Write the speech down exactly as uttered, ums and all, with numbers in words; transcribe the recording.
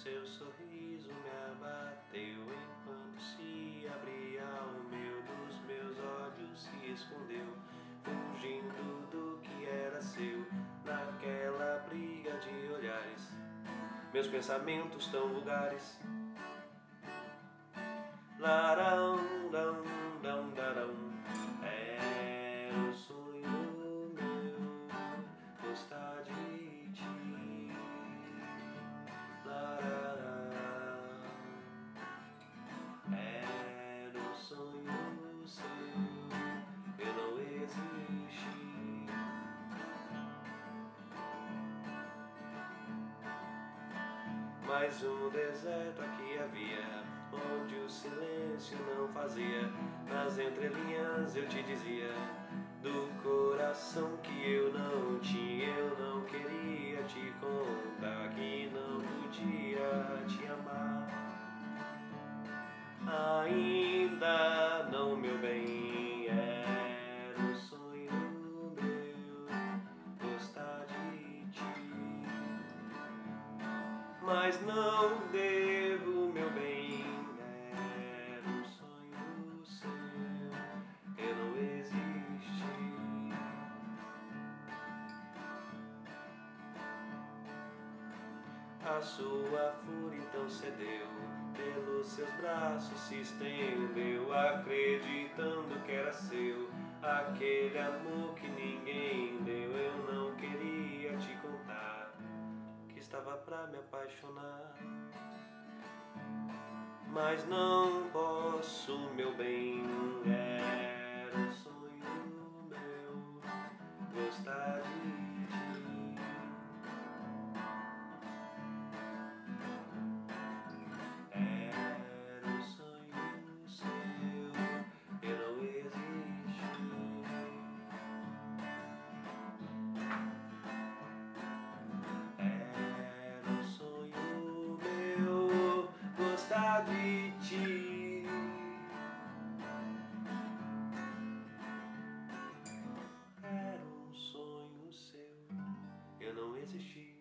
seu sorriso me abateu, enquanto se abria o meu, dos meus olhos se escondeu, fugindo do que era seu, naquela briga de olhares, meus pensamentos tão vulgares. Larão, dão, dão, darão. Era um sonho meu gostar de ti. Larará. Era um sonho seu, eu não existi. Mais um deserto aqui havia, onde o silêncio não fazia. Nas entrelinhas eu te dizia do coração que eu não tinha. Eu não queria te contar que não podia te amar. Ainda não, meu bem, era um sonho meu gostar de ti. Mas não devo, meu bem, era um sonho seu, eu não existi. A sua fúria então cedeu, pelos seus braços se estendeu, acreditando que era seu aquele amor que ninguém deu. Eu não queria te contar que estava pra me apaixonar, mas não posso, meu bem, era um sonho meu gostar de ti. Era um sonho seu, eu não existi. Era um sonho meu gostar de ti. Era um sonho seu, eu não existi.